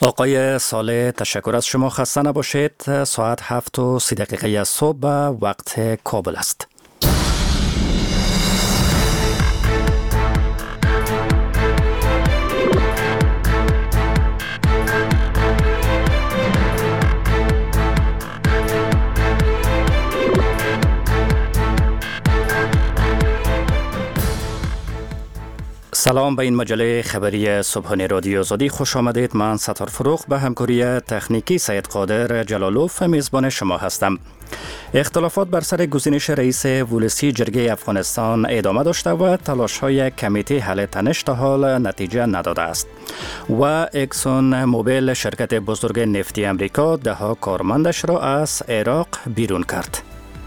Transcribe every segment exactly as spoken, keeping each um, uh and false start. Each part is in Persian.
آقای صالح، تشکر از شما. خسته نباشید. ساعت هفت و سی دقیقه صبح وقت کابل است. سلام به این مجله خبری صبحانه رادیو آزادی خوش آمدید. من ستار فروغ به همکاری تکنیکی سید قادر جلالوف میزبان شما هستم. اختلافات بر سر گزینش رئیس ولسی جرگه افغانستان ادامه داشته و تلاش‌های کمیته حل تنش تا حال نتیجه نداده است و اکسون موبیل شرکت بزرگ نفتی امریکا ده ها کارمندش را از عراق بیرون کرد.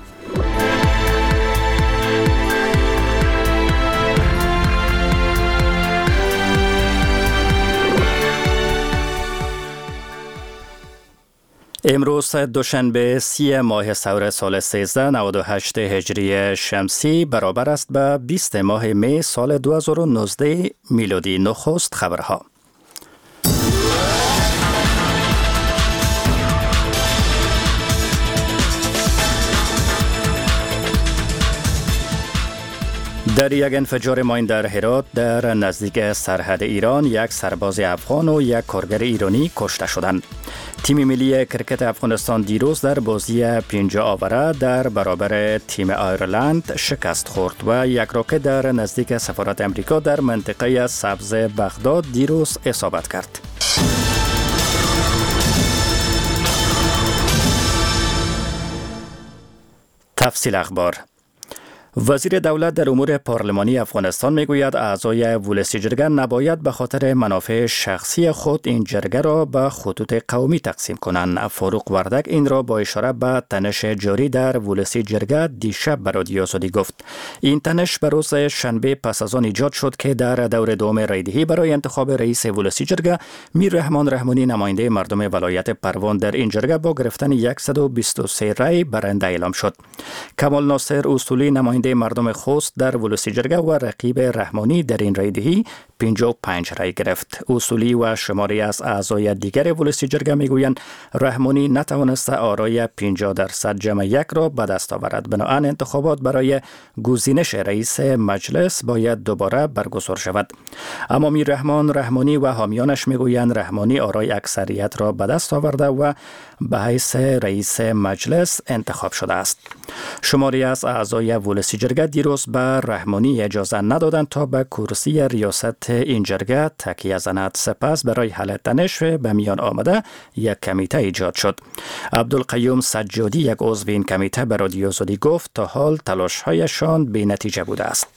امروز دوشنبه سی ماه سور سال سیزده نود و هشت هجری شمسی برابر است به بیست ماه می سال دو هزار و نوزده میلادی. نخست خبرها. در یک انفجار ماین در هرات در نزدیک سرحد ایران یک سرباز افغان و یک کارگر ایرانی کشته شدند. تیم ملی کرکت افغانستان دیروز در بازی پنج آوره در برابر تیم آیرلند شکست خورد و یک راکت در نزدیک سفارت امریکا در منطقه سبز بغداد دیروز اصابت کرد. تفصیل اخبار. وزیر دولت در امور پارلمانی افغانستان میگوید اعضای ولسی جرگه نباید به خاطر منافع شخصی خود این جرگه را به خطوط قومی تقسیم کنند. فاروق وردک این را با اشاره به تنش جاری در ولسی جرگه دیشب به رادیو آزادی گفت. این تنش به روز شنبه پس از آن ایجاد شد که در دور دوم رایدهی برای انتخاب رئیس ولسی جرگه میر رحمان رحمانی نماینده مردم ولایت پروان در این جرگه با گرفتن صد و بیست و سه رای برنده اعلام شد. کمال ناصر اصولی نماینده مردم خوست در ولسی جرگه و رقیب رحمانی در این رایدهی پنجاه و پنج رای گرفت. اصولی و شماری از اعضای دیگر ولسی جرگه میگویند رحمانی نتوانسته آرای پنجاه درصد جمع یک را به دست آورد. بنابراین انتخابات برای گزینش رئیس مجلس باید دوباره برگزار شود. اما میر رحمان رحمانی و حامیانش میگویند رحمانی آرای اکثریت را به دست آورده و به حیث رئیس مجلس انتخاب شده است. شماری از اعضای ولسی جرگه دیروز به رحمانی اجازه ندادند تا به کرسی ریاست این جرگه تکیه زند. سپس برای حل تنش به میان آمده یک کمیته ایجاد شد. عبدالقیوم سجادی یک عضو این کمیته به رادیو آزادی گفت تا حال تلاش‌هایشان بی نتیجه بوده است.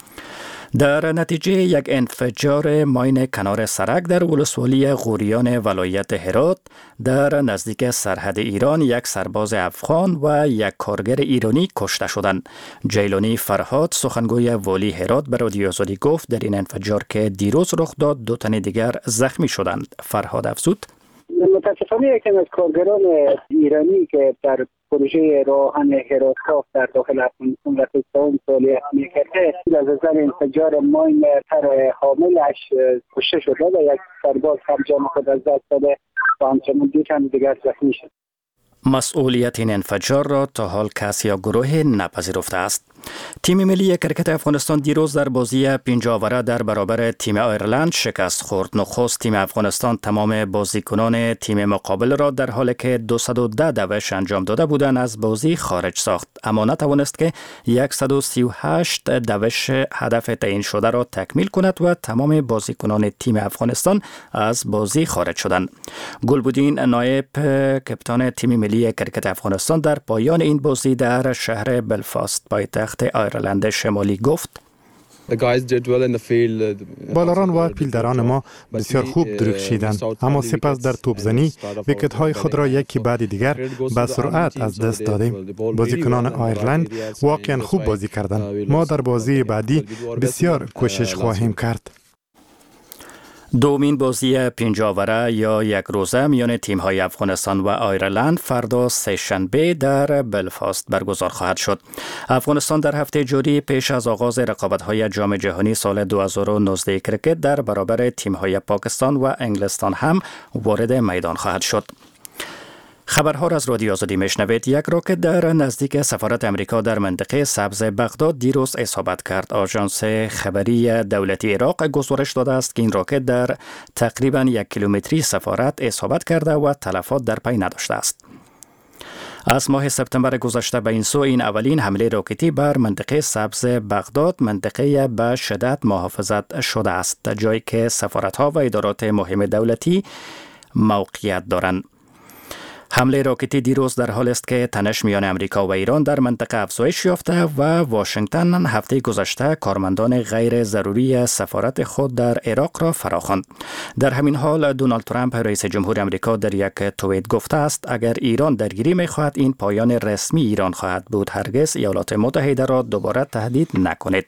در نتیجه یک انفجار ماین کنار سرک در ولسوالی غوریان ولایت هرات در نزدیک سرحد ایران یک سرباز افغان و یک کارگر ایرانی کشته شدند. جیلانی فرهاد سخنگوی والی هرات به رادیو آزادی گفت در این انفجار که دیروز رخ داد دو تن دیگر زخمی شدند. فرهاد افزود متاسفانه یکی از کارگران ایرانی که در پروژه راهن هرات کاف در داخل افغانستان و تستان فعالیت می‌کرده از اثر انفجار ماین تر حاملش کشته شده و یک سرباز هم جان خود از دست داده و همچنین دو تن دیگر زخمی شد. مسئولیت این انفجار را تا حال کسی یا گروه نپذیرفته است. تیم ملی کرکت افغانستان دیروز در بازی پنج آوره در برابر تیم آیرلند شکست خورد. نخست تیم افغانستان تمام بازیکنان تیم مقابل را در حالی که دویست و ده دوش انجام داده بودند از بازی خارج ساخت، اما نتوانست که صد و سی و هشت دوش هدف تعیین شده را تکمیل کند و تمام بازیکنان تیم افغانستان از بازی خارج شدند. گلبودین نایب کپتان تیم ملی کرکت افغانستان در پایان این بازی در شهر بلفاست پایتخت آیرلند شمالی گفت بالران و پیلدران ما بسیار خوب درکشیدند، اما سپس در توپزنی ویکت های خود را یکی بعد دیگر به سرعت از دست دادیم. بازیکنان آیرلند واقعا خوب بازی کردند. ما در بازی بعدی بسیار کوشش خواهیم کرد. دومین بازی پنجاوره یا یک روزه میان تیم‌های افغانستان و آیرلند فردا سه‌شنبه در بلفاست برگزار خواهد شد. افغانستان در هفته جاری پیش از آغاز رقابت‌های جام جهانی سال دو هزار و نوزده کرکت در برابر تیم‌های پاکستان و انگلستان هم وارد میدان خواهد شد. خبرها را از رادیو آزادی میشنوید. یک راکت در نزدیک سفارت امریکا در منطقه سبز بغداد دیروز اصابت کرد. آژانس خبری دولتی عراق گزارش داده است که این راکت در تقریباً یک کیلومتری سفارت اصابت کرده و تلفات در پی نداشته است. از ماه سپتامبر گذشته به این سو این اولین حمله راکتی بر منطقه سبز بغداد، منطقه به شدت محافظت شده است، جایی که سفارت‌ها و ادارات مهم دولتی موقعیت دارند. حمله راکتی دیروز در حال است که تنش میان امریکا و ایران در منطقه افزایش یافته و واشنگتن هفته گذشته کارمندان غیر ضروری سفارت خود در عراق را فراخواند. در همین حال دونالد ترامپ رئیس جمهور امریکا در یک توییت گفته است اگر ایران درگیری می‌خواهد این پایان رسمی ایران خواهد بود. هرگز ایالات متحده را دوباره تهدید نکنید.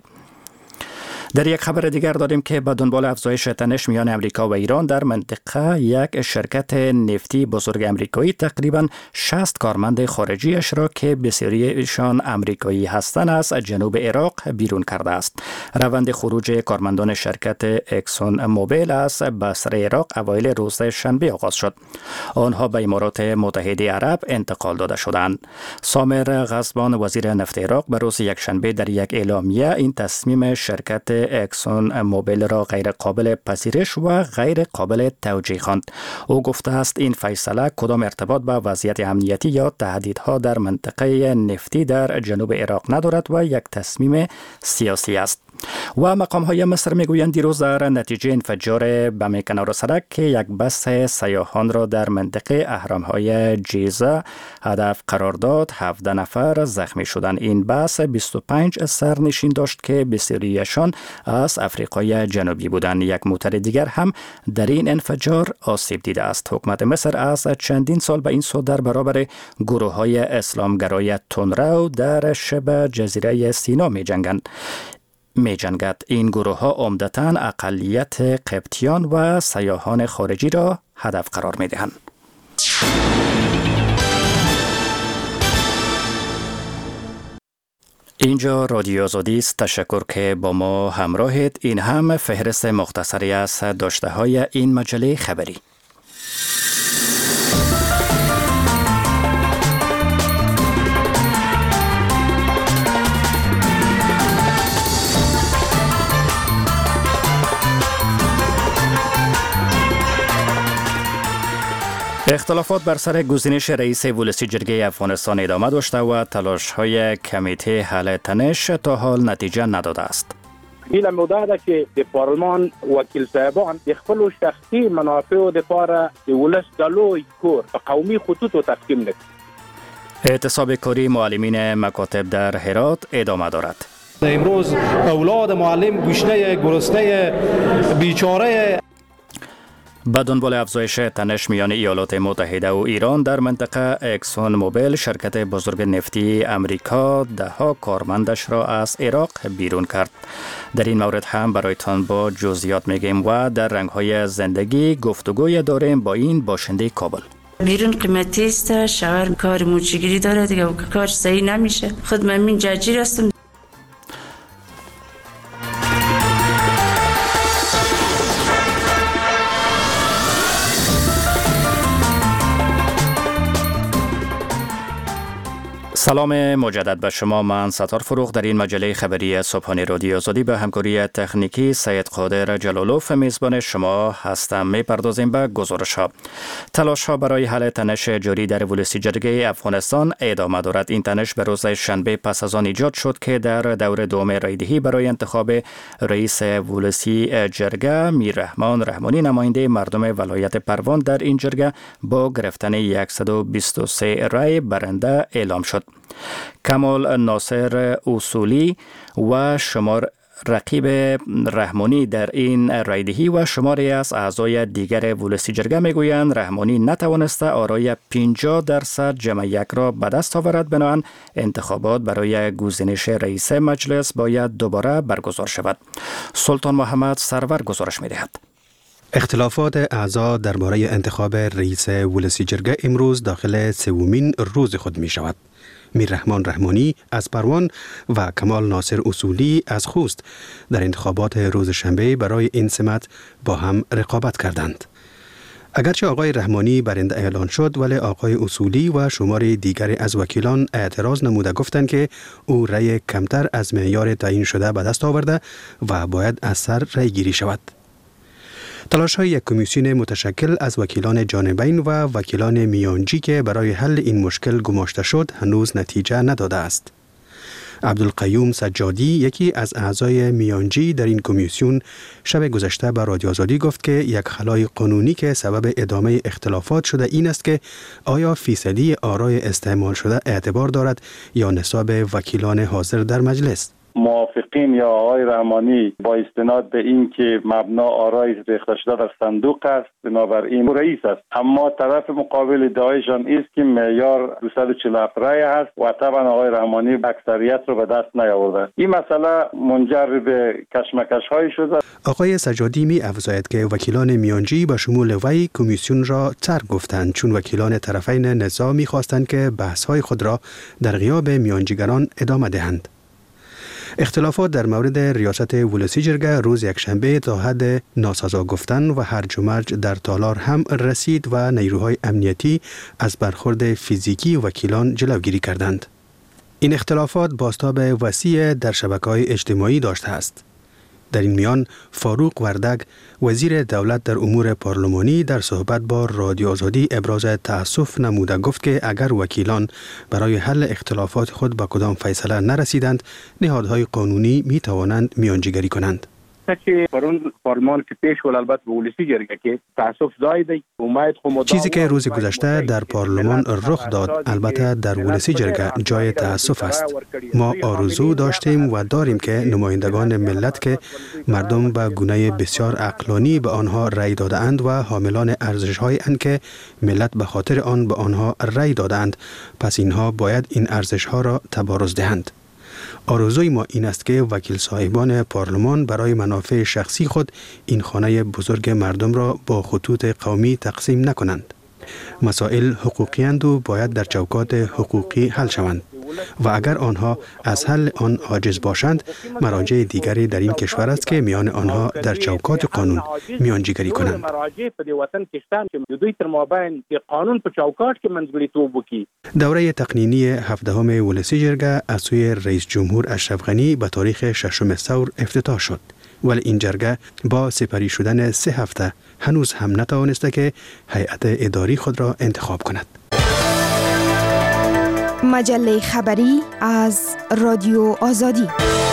در یک خبر دیگر داریم که به دنبال افزایش تنش میان امریکا و ایران در منطقه یک شرکت نفتی بزرگ امریکایی تقریباً شصت کارمند خارجیش را که بسیاریشان امریکایی هستند از جنوب عراق بیرون کرده است. روند خروج کارمندان شرکت اکسون موبیل از بصره عراق اوایل روز شنبه آغاز شد. آنها به امارات متحده عرب انتقال داده شدند. سامر غضبان وزیر نفت عراق به روز یکشنبه در یک اعلامیه این تصمیم شرکت اکسون موبیل را غیر قابل پذیرش و غیر قابل توجیه خواند. او گفته است این فیصله کدام ارتباط به وضعیت امنیتی یا تهدیدها در منطقه نفتی در جنوب عراق ندارد و یک تصمیم سیاسی است. و مقام های مصر میگویند دیروز در نتیجه انفجار بم کنار سرک که یک بس سیاحان را در منطقه اهرام های جیزه هدف قرار داد، هفده نفر زخمی شدند. این بس بیست و پنج سرنشین داشت که بسیاریشان از افریقای جنوبی بودند. یک موتر دیگر هم در این انفجار آسیب دیده است. حکومت مصر از چندین سال به این سو در برابر گروه های اسلامگرای تندرو در شبه جزیره سینا می جنگند. می جنگد. این گروه ها عمدتاً اقلیت قبطیان و سیاحان خارجی را هدف قرار می دهند. اینجا رادیو آزادی است. تشکر که با ما همراهید. این هم فهرست مختصری از داشته های این مجله خبری. اختلافات بر سر گزینش رئیس ولسی جرگه افغانستان ادامه داشته و تلاش‌های کمیته حل تنش تا حال نتیجه نداده است. این مدعا که د پارلمان وکیل صاحبان خپل شخصي منافع د پاره د ولس د لوی کور په قومي خطوط تقسیم نکړي. اعتصاب کاری معلمین مکاتب در هرات ادامه دارد. امروز اولاد معلم گشنه گرسنه بیچاره. به دنبال افزایش تنش میان ایالات متحده و ایران در منطقه اکسون موبیل، شرکت بزرگ نفتی امریکا ده ها کارمندش را از عراق بیرون کرد. در این مورد هم برایتان با جزئیات میگیم و در رنگ‌های زندگی گفتگوی داریم با این باشنده کابل. بیرون قیمتی است، شوهر کار موچگیری داره دیگه، کار صحیح نمیشه. خود من من جاجیر هستم. سلام مجدد به شما. من ستار فروغ در این مجله خبری صبحانه رادیو آزادی به همکاری تکنیکی سید قادر جلالوف میزبان شما هستم. میپردازیم به گزارش ها. تلاش ها برای حل تنش جاری در ولسی جرگه افغانستان ادامه دارد. این تنش به روز شنبه پس از آن ایجاد شد که در دور دوم رایدهی برای انتخاب رئیس ولسی جرگه میررحمان رحمانی نماینده مردم ولایت پروان در این جرگه با گرفتن صد و بیست و سه رای برنده اعلام شد. کمال ناصر اصولی و شمار رقیب رحمانی در این رایدهی و شماری از اعضای دیگر ولسی جرگه میگویند رحمانی نتوانسته آرای پنجاه درصد جمع یک را به دست آورد. بنابراین انتخابات برای گزینش رئیس مجلس باید دوباره برگزار شود. سلطان محمد سرور گزارش میدهد. اختلافات اعضا درباره انتخاب رئیس ولسی جرگه امروز داخل سومین روز خود می شود. میررحمان رحمانی از پروان و کمال ناصر اصولی از خوست در انتخابات روز شنبه برای این سمت با هم رقابت کردند. اگرچه آقای رحمانی برنده اعلان شد، ولی آقای اصولی و شمار دیگر از وکیلان اعتراض نموده گفتند که او رأی کمتر از معیار تعیین شده به دست آورده و باید از سر رأی گیری شود. تلاش های یک کمیسیون متشکل از وکیلان جانبین و وکیلان میانجی که برای حل این مشکل گماشته شد هنوز نتیجه نداده است. عبدالقیوم سجادی، یکی از اعضای میانجی در این کمیسیون، شب گذشته به رادیو آزادی گفت که یک خلای قانونی که سبب ادامه اختلافات شده این است که آیا فیصدی آرای استعمال شده اعتبار دارد یا نصاب وکیلان حاضر در مجلس. موافقین یا آقای رحمانی با استناد به این که مبنا آرای ریخته شده در صندوق است، بنابراین رئیس است، اما طرف مقابل ادعایشان است که معیار دویست و چهل و هفت رای است و طبعا آقای رحمانی اکثریت رو به دست نیاورده. این مسئله منجر به کشمکش های شده. آقای سجادی می افزاید که وکیلان میانجی به شمول وی کمیسیون را ترک گفتند، چون وکیلان طرفین نزاع می خواستند که بحث های خود را در غیاب میانجیگران ادامه دهند. اختلافات در مورد ریاست ولسی جرگه روز یکشنبه تا حد ناسزا گفتن و هرج و مرج در تالار هم رسید و نیروهای امنیتی از برخورد فیزیکی وکیلان جلوگیری کردند. این اختلافات بازتاب وسیع در شبکه‌های اجتماعی داشته است. در این میان فاروق وردگ، وزیر دولت در امور پارلمانی، در صحبت با رادیو آزادی ابراز تأسف نموده گفت که اگر وکیلان برای حل اختلافات خود به کدام فیصله نرسیدند، نهادهای قانونی می توانند میانجیگری کنند. که پرون پارلمان که پیش ول البته به ولسی جرگه که تاسف زایده امید خو چیزی که روز گذشته در پارلمان رخ داد البته در ولسی جرگه جای تاسف است. ما آرزو داشتیم و داریم که نمایندگان ملت که مردم به گونه بسیار عقلانی به آنها رأی داده‌اند و حاملان ارزش‌های اند که ملت به خاطر آن به آنها رأی داده‌اند، پس اینها باید این ارزش‌ها را تبارز دهند. آرزوی ما این است که وکیل صاحبان پارلمان برای منافع شخصی خود این خانه بزرگ مردم را با خطوط قومی تقسیم نکنند. مسائل حقوقی اند و باید در چوکات حقوقی حل شوند و اگر آنها از حل آن عاجز باشند، مراجع دیگری در این کشور است که میان آنها در چوکات قانون میانجیگری کنند. دوره تقنینی هفدهم ولسی جرگه از سوی رئیس جمهور اشرف غنی به تاریخ ششم ثور افتتاح شد، ولی این جرگه با سپری شدن سه هفته هنوز هم نتوانسته که هیئت اداری خود را انتخاب کند. مجله خبری از رادیو آزادی.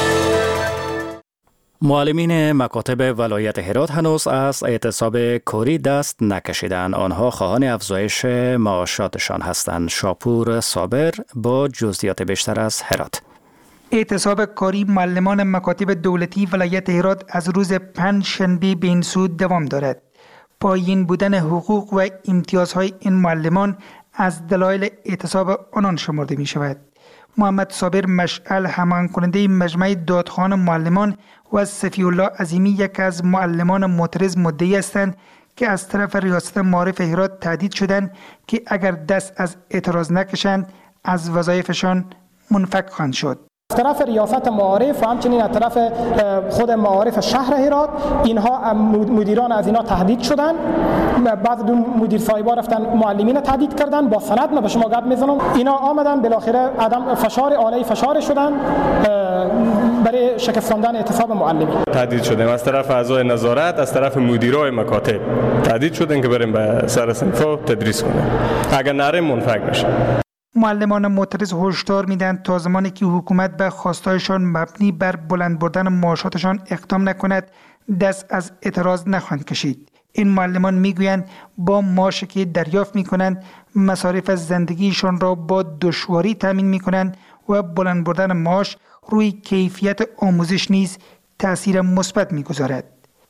معلمین مکاتب ولایت هرات هنوز از اعتصاب کاری دست نکشیدند. آنها خواهان افزایش معاشاتشان هستند. شاپور صابر با جزئیات بیشتر از هرات. اعتصاب کاری معلمان مکاتب دولتی ولایت هرات از روز پنج شنبه به این سو دوام دارد. پایین بودن حقوق و امتیازهای این معلمان از دلایل اعتصاب آنان شمرده می شود. محمد صابر مشعل، هماهنگ کننده مجمع دادخوان معلمان، و صفی الله عظیمی، یک از معلمان معترض، مدعی هستند که از طرف ریاست معارف هرات تهدید شدند که اگر دست از اعتراض نکشند از وظایفشان منفک خواهند شد. از طرف ریاست معارف و همچنین از طرف خود معارف شهر هرات اینها مدیران از اینا تهدید شدن. بعض دو مدیر صاحبا رفتن معلمین تهدید کردن با سند. من به شما گفت میزنم اینا آمدن بالاخره عدم فشار علیه فشار شدن برای شکستاندن اعتصاب معلمین. تهدید شدیم از طرف اعضای نظارت، از طرف مدیرای مکاتب تهدید شدن که بریم به سر صنفا تدریس کنیم. اگر نریم منفک میشه. معلمان معترض هشدار میدن تا زمانی که حکومت به خواستایشان مبنی بر بلند بردن معاشاتشان اقدام نکند دست از اعتراض نخواهند کشید. این معلمان میگویند با معاشی که دریافت میکنند مصارف زندگیشان را با دشواری تامین میکنند و بلند بردن معاش روی کیفیت آموزش نیز تأثیر مثبت میگذارد.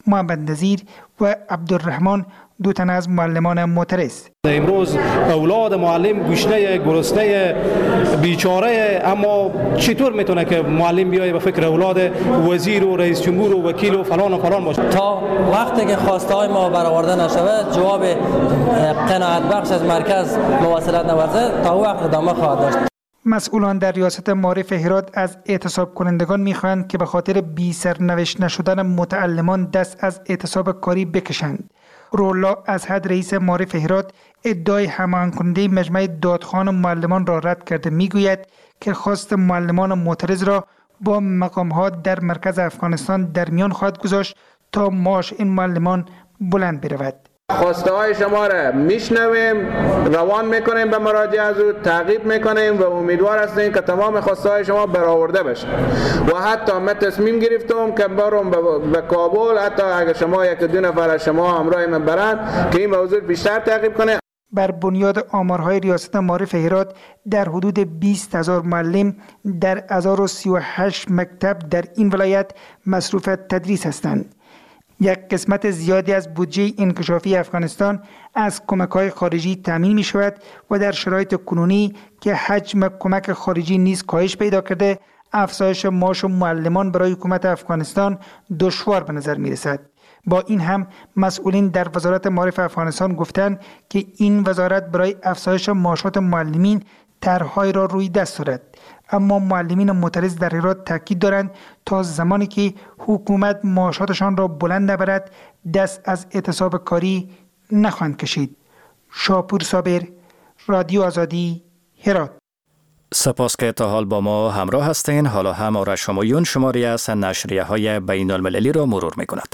محمد نظیر و عبدالرحمن دو تن از معلمان معترض. امروز اولاد معلم گشنه گرسنه بیچاره، اما چطور میتونه که معلم بیایه به فکر اولاد وزیر و رئیس جمهور و وکیل و فلان و فلان باشه؟ تا وقتی که خواسته های ما برآورده نشود، جواب قناعت بخش از مرکز مواصلت نورزه، تا وقت ادامه خواهد داشت. مسئولان در ریاست معارف هرات از اعتصاب کنندگان میخواهند که به خاطر بی سرنوشت نشدن متعلمان دست از اعتصاب کاری بکشند. رولا از حد رئیس معارف هرات ادعای هماهنگ کننده مجمع دادخوان معلمان را رد کرده، میگوید که خواست معلمان معترض را با مقام‌ها در مرکز افغانستان در میان خواهد گذاشت تا معاش این معلمان بلند برود. خواسته های شما را میشنویم، روان میکنیم به مراجعه از او، تعقیب میکنیم و امیدوار هستیم که تمام خواسته های شما برآورده بشه. و حتی من تصمیم گرفتم که برم به کابل، حتی اگر شما یک دو نفر از شما همراه من برن، که این موضوع بیشتر تعقیب کنه. بر بنیاد آمارهای ریاست معارف هرات در حدود بیست هزار معلم در یک هزار و سی و هشت مکتب در این ولایت مصروف تدریس هستند. یک قسمت زیادی از بودجه انکشافی افغانستان از کمک‌های خارجی تامین می‌شود و در شرایط کنونی که حجم کمک خارجی نیز کاهش پیدا کرده، افزایش معاش معلمان برای حکومت افغانستان دشوار به نظر می‌رسد. با این هم مسئولین در وزارت معارف افغانستان گفتند که این وزارت برای افزایش معاشات معلمین طرح‌هایی را روی دست دارد، اما معلمین معترض در هرات تاکید دارند تا زمانی که حکومت معاشاتشان را بلند نبرد دست از اعتصاب کاری نخواهند کشید. شاپور صابر، رادیو آزادی، هرات. سپاس که تا حال با ما همراه هستین. حالا هم آرش همایون شماری از نشریه های بین المللی را مرور می کند.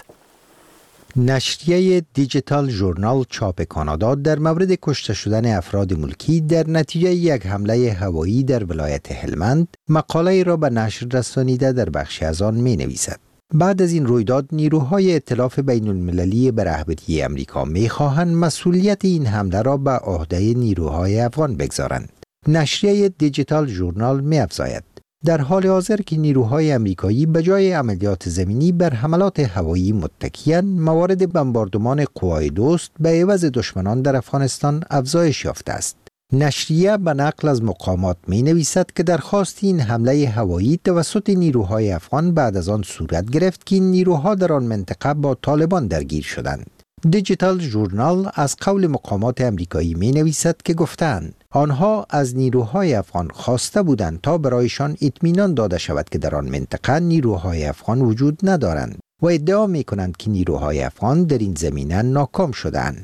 نشریه دیجیتال ژورنال چاپ کانادا در مورد کشته شدن افراد ملکی در نتیجه یک حمله هوایی در ولایت هلمند مقاله را به نشر رسانیده در بخشی از آن می نویسد. بعد از این رویداد نیروهای ائتلاف بین المللی به رهبری امریکا می خواهند مسئولیت این حمله را به عهده نیروهای افغان بگذارند. نشریه دیجیتال ژورنال می افزاید در حال حاضر که نیروهای امریکایی به جای عملیات زمینی بر حملات هوایی متکیان، موارد بمباردمان قوای دوست به عوض دشمنان در افغانستان افزایش یافته است. نشریه به نقل از مقامات می نویسد که درخواست این حمله هوایی توسط نیروهای افغان بعد از آن صورت گرفت که این نیروها در آن منطقه با طالبان درگیر شدند. دیجیتال ژورنال از قول مقامات امریکایی می نویسد که گفتند آنها از نیروهای افغان خواسته بودند تا برایشان اطمینان داده شود که در آن منطقه نیروهای افغان وجود ندارند و ادعا می کنند که نیروهای افغان در این زمینه ناکام شدند.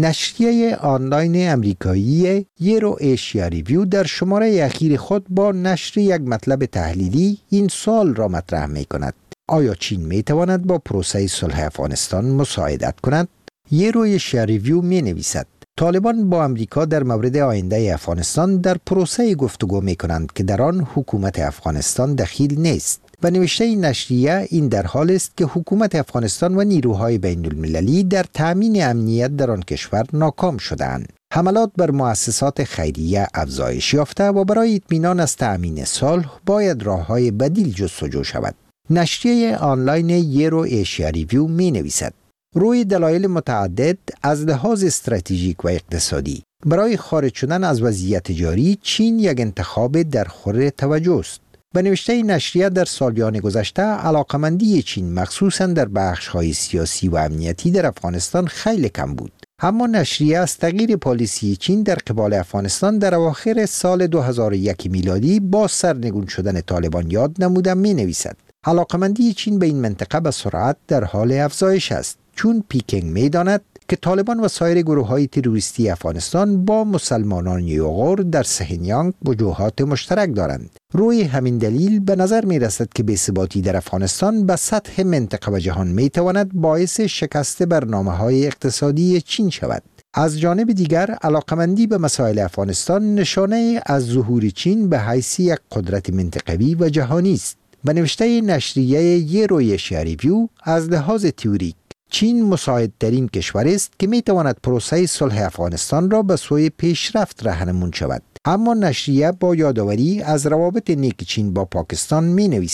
نشریه آنلاین امریکایی یورو ایشیا ریویو در شماره اخیر خود با نشر یک مطلب تحلیلی این سوال را مطرح می کند: آیا چین می تواند با پروسه صلح افغانستان مساعدت کند؟ یورو ایشیا ریویو می نویسد طالبان با امریکا در مورد آینده افغانستان در پروسه گفتگو می کنند که در آن حکومت افغانستان دخیل نیست. و نوشته نشریه این در حال است که حکومت افغانستان و نیروهای بین المللی در تأمین امنیت در آن کشور ناکام شدند. حملات بر مؤسسات خیریه افزایش یافته و برای اطمینان از تأمین صلح باید راههای بدیل جستجو شود. نشریه آنلاین یورو ایشیا ریویو می نویسد روی دلایل متعدد از لحاظ استراتژیک و اقتصادی برای خارج شدن از وضعیت جاری چین یک انتخاب در خور توجه است. به نوشته نشریه در سالیان گذشته علاقمندی چین مخصوصاً در بخش‌های سیاسی و امنیتی در افغانستان خیلی کم بود. اما نشریه از تغییر پالیسی چین در قبال افغانستان در اواخر سال دو هزار و یک میلادی با سرنگون شدن طالبان یاد نموده می نویسد علاقمندی چین به این منطقه به سرعت در حال افزایش است، چون پیکنگ می داند که طالبان و سایر گروه‌های تروریستی افغانستان با مسلمانان یوغور در سهنیانگ وجوهات مشترک دارند. روی همین دلیل به نظر می رسد که بی‌ثباتی در افغانستان به سطح منطقه و جهان می تواند باعث شکست برنامه‌های اقتصادی چین شود. از جانب دیگر علاقمندی به مسائل افغانستان نشانه از ظهور چین به حیث یک قدرت منطقوی و جهانی است. به نوشته نشریه یورو ایشیا ریویو از لحاظ تئوریک چین مساعدترین کشور است که می تواند پروسه صلح افغانستان را به سوی پیشرفت راهنمون شود. اما نشریه با یادآوری از روابط نیک چین با پاکستان می نویسد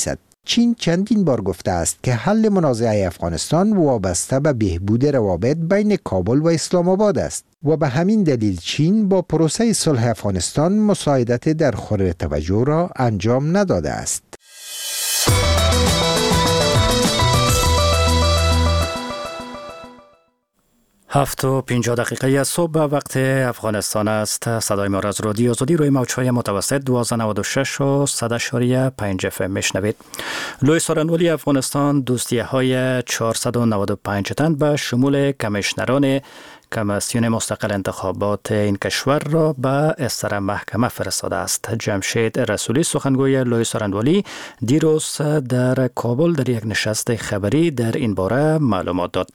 چین چندین بار گفته است که حل منازعه افغانستان وابسته به بهبود روابط بین کابل و اسلام آباد است و به همین دلیل چین با پروسه صلح افغانستان مساعدت در خور توجه را انجام نداده است. هفت و پنجاه دقیقه صبح وقت افغانستان است. صدای ما را از رادیو آزادی روی موج‌های متوسط دویست و نود و شش و صد و پنج اف ام میشنوید. لوی سارنوالی افغانستان دوستیه‌های چهارصد و نود و پنج تن به شمول کمیشنران کمیسیون مستقل انتخابات این کشور را به استر محکمه فرستاده است. جمشید رسولی سخنگوی لوی سارنوالی دیروز در کابل در یک نشست خبری در این باره معلومات داد.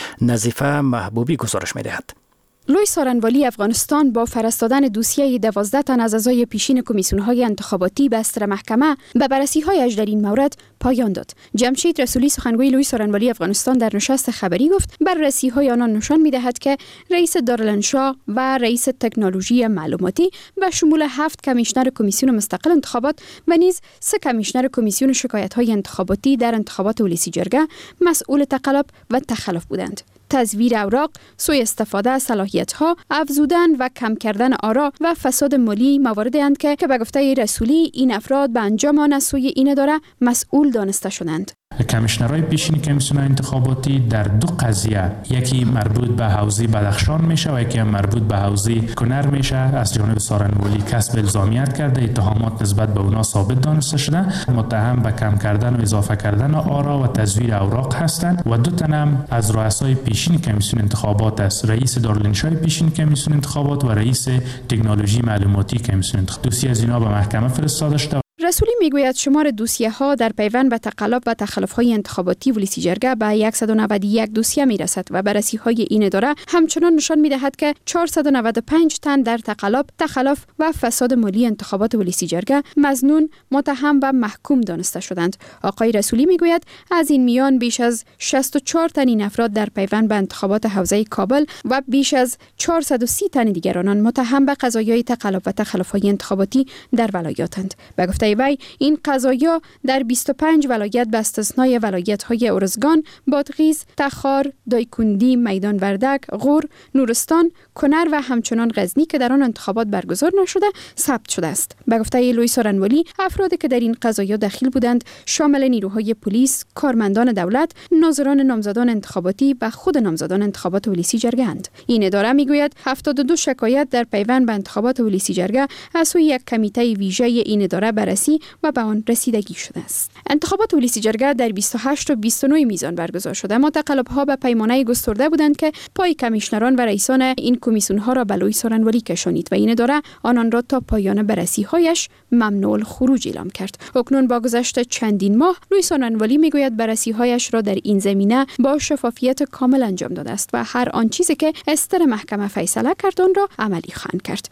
نظیفه محبوبی گزارش می‌دهد. لوی سارنوالی افغانستان با فرستادن دوسیه دوازده تن از اعضای پیشین کمیسیون‌های انتخاباتی به استر محکمه به بررسی‌هایش در این مورد پایان داد. جمشید رسولی سخنگوی لوی سارنوالی افغانستان در نشست خبری گفت بررسی‌های آنان نشان می‌دهد که رئیس دارالانشا و رئیس تکنولوژی معلوماتی به شمول هفت کمیشنر کمیسیون مستقل انتخابات و نیز سه کمیشنر کمیسیون شکایت‌های انتخاباتی در انتخابات ولسی جرگه مسئول تقلب و تخلف بودند. تزویر اوراق، سوء استفاده از صلاحیت‌ها، افزودن و کم کردن آرا و فساد مالی مواردی اند که که به گفته رسولی این افراد به انجام آن از سوی این اداره مسئول دانسته شدند. کمیشنرهای پیشین کمیسیون انتخاباتی در دو قضیه، یکی مربوط به حوزه بدخشان میشه و یکی مربوط به حوزه کنر میشه، از جانب سارنوالی کسب الزامیت کرده، اتهامات نسبت به اونا ثابت دانسته شده، متهم به کم کردن و اضافه کردن آرا و تزویر اوراق هستند و دو تن هم از رؤسای پیشین کمیسیون انتخابات است، رئیس دارالانشای پیشین کمیسیون انتخابات و رئیس تکنولوژی معلوماتی کمیسیون انتخابات. دوسیه از اینا به محکمه فرستاده شده. رسولی میگوید شمار دوسیه ها در پیوند به تقلب و تخلف های انتخاباتی ولسی جرگه به صد و نود و یک دوسیه میرسد و بررسی های این اداره همچنان نشان میدهد که چهارصد و نود و پنج تن در تقلب، تخلف و فساد مالی انتخابات ولسی جرگه مظنون، متهم و محکوم دانسته شدند. آقای رسولی میگوید از این میان بیش از شصت و چهار تن این افراد در پیوند به انتخابات حوزه کابل و بیش از چهارصد و سی تن دیگر آنان متهم به قضایای تقلب و تخلف های انتخاباتی در ولایاتند. به گفته وی این قضایا در بیست و پنج ولایت به استثنای ولایت‌های ارزگان، بادغیس، تخار، دایکندی، میدان وردک، غور، نورستان، کنر و همچنان غزنی که در آن انتخابات برگزار نشده ثبت شده است. به گفته لوی سارنوالی افرادی که در این قضایا دخیل بودند شامل نیروهای پلیس، کارمندان دولت، ناظران نامزدان انتخاباتی و خود نامزدان انتخابات ولسی جرگه اند. این اداره میگوید هفتاد و دو شکایت در پیوند به انتخابات ولسی جرگه از سوی یک کمیته ویژه این اداره بررسی و به آن رسیدگی شده است. انتخابات ولسی جرگه در بیست و هشت و بیست و نه میزان برگزار شده، اما تقلب‌ها به پیمانه گسترده بودند که پای کمیشنران و رئیسان این کمیسیون‌ها را به لوی سارنوالی کشانید و این اداره آنان را تا پایان بررسی‌هایش ممنوع الخروج اعلام کرد. اکنون با گذشت چندین ماه لوی سارنوالی میگوید بررسی‌هایش را در این زمینه با شفافیت کامل انجام داده است و هر آن چیزی که استر محکمه فیصله کرد آن را عملی خواهند کرد.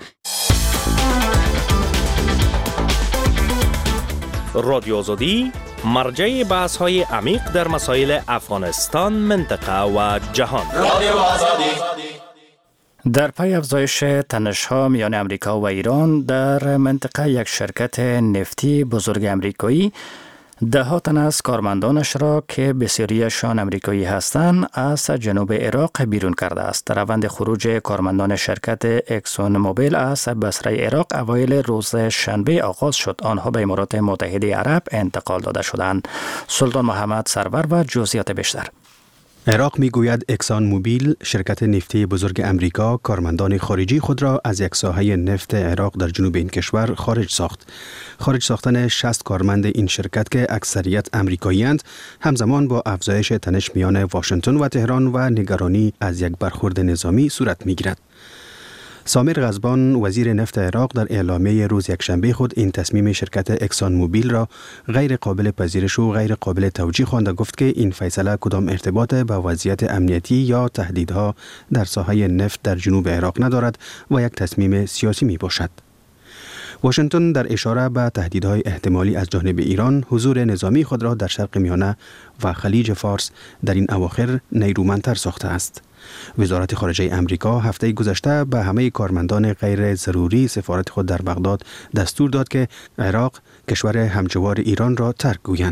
رادیو آزادی مرجع بحث های عمیق در مسائل افغانستان، منطقه و جهان. رادیو آزادی. در پی افزایش تنش‌ها میان امریکا و ایران در منطقه، یک شرکت نفتی بزرگ امریکایی ده ها تن از کارمندانش را که بسیاریشان امریکایی هستند از جنوب عراق بیرون کرده است. روند خروج کارمندان شرکت اکسون موبیل از بصره عراق اوایل روز شنبه آغاز شد. آنها به امارات متحده عرب انتقال داده شدند. سلطان محمد سرور و جزئیات بیشتر. عراق میگوید اکسان موبیل، شرکت نفتی بزرگ امریکا، کارمندان خارجی خود را از یک ساحه نفت عراق در جنوب این کشور خارج ساخت. خارج ساختن شصت کارمند این شرکت که اکثریت امریکایی‌اند همزمان با افزایش تنش میان واشنگتن و تهران و نگرانی از یک برخورد نظامی صورت میگیرد. سامر غضبان، وزیر نفت عراق، در اعلامیه روز یکشنبه خود این تصمیم شرکت اکسان موبیل را غیر قابل پذیرش و غیر قابل توجیه خواند و گفت که این فیصله کدام ارتباط به وضعیت امنیتی یا تهدیدها در ساحه نفت در جنوب عراق ندارد و یک تصمیم سیاسی می باشد. واشنگتن در اشاره به تهدیدهای احتمالی از جانب ایران حضور نظامی خود را در شرق میانه و خلیج فارس در این اواخر نیرومندتر ساخته است. وزارت خارجه امریکا هفته گذشته به همه کارمندان غیر ضروری سفارت خود در بغداد دستور داد که عراق کشور همجوار ایران را ترک گویند.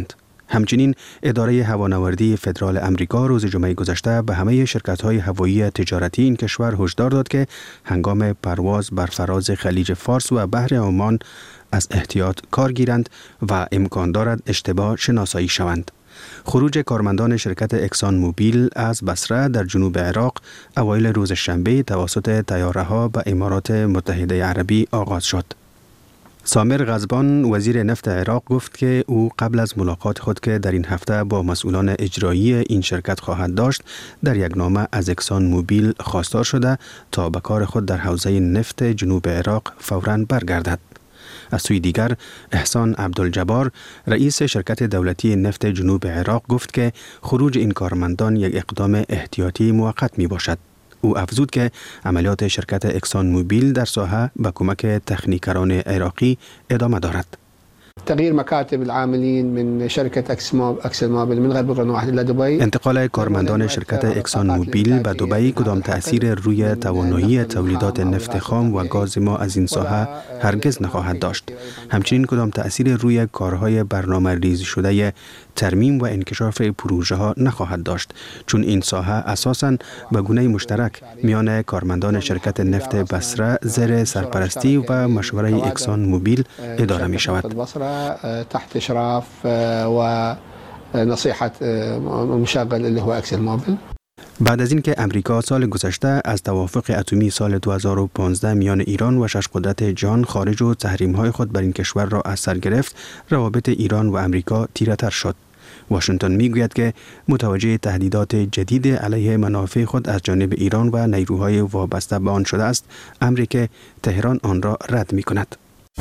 همچنین اداره هوانوردی فدرال امریکا روز جمعه گذشته به همه شرکت‌های هوایی تجارتی این کشور هشدار داد که هنگام پرواز بر فراز خلیج فارس و بحر عمان از احتیاط کار گیرند و امکان دارد اشتباه شناسایی شوند. خروج کارمندان شرکت اکسان موبیل از بصره در جنوب عراق اوایل روز شنبه توسط طیاره‌ها به امارات متحده عربی آغاز شد. سامر غضبان وزیر نفت عراق گفت که او قبل از ملاقات خود که در این هفته با مسئولان اجرایی این شرکت خواهد داشت در یک نامه از اکسان موبیل خواستار شده تا به کار خود در حوزه نفت جنوب عراق فوراً برگردد. از سوی دیگر احسان عبدالجبار رئیس شرکت دولتی نفت جنوب عراق گفت که خروج این کارمندان یک اقدام احتیاطی موقت می باشد. او افزود که عملیات شرکت اکسان موبیل در ساحه با کمک تکنیکران عراقی ادامه دارد. تغییر مکاتب العاملین من شرکت اکسل موبیل من غرب القرن الواحد الى دبی. انتقال کارمندان شرکت اکسان موبیل به دبی کدام تأثیر روی توانایی تولیدات نفت خام و گاز ما از این ساحه هرگز نخواهد داشت. همچنین کدام تأثیر روی کارهای برنامه ریزی شده ترمیم و انکشاف پروژه ها نخواهد داشت، چون این ساحه اساساً به گونه مشترک میان کارمندان شرکت نفت بصره زیر سرپرستی و مشوره اکسان موبیل اداره می شود. تحت اشراف و نصیحت مشغل اللي هو اکسل موبیل. بعد از اینکه امریکا سال گذشته از توافق اتمی سال دو هزار و پانزده میان ایران و شش قدرت جهان خارج و تحریم‌های خود بر این کشور را از سر گرفت، روابط ایران و امریکا تیره‌تر شد. واشنگتن میگوید که متوجه تهدیدات جدید علیه منافع خود از جانب ایران و نیروهای وابسته به آن شده است، امری که تهران آن را رد می‌کند.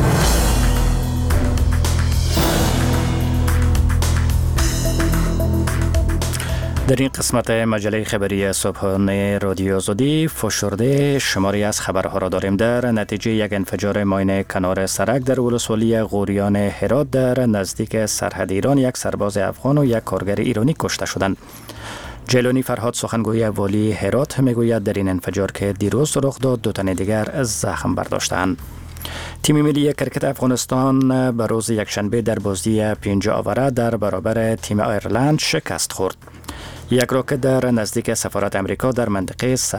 در این قسمت مجله خبری صبحانه رادیو آزادی فشرده شماری از خبرها را داریم. در نتیجه یک انفجار ماین کنار سرک در ولسوالی غوریان هرات در نزدیک سرحد ایران یک سرباز افغان و یک کارگر ایرانی کشته شدند. جیلانی فرهاد سخنگوی والی هرات میگوید در این انفجار که دیروز رخ داد دو تن دیگر زخم برداشتند. تیم ملی کرکت افغانستان به روز یکشنبه در بازی پنج آوره در برابر تیم آیرلند شکست خورد. یک راکت در نزدیک سفارت امریکا در منطقه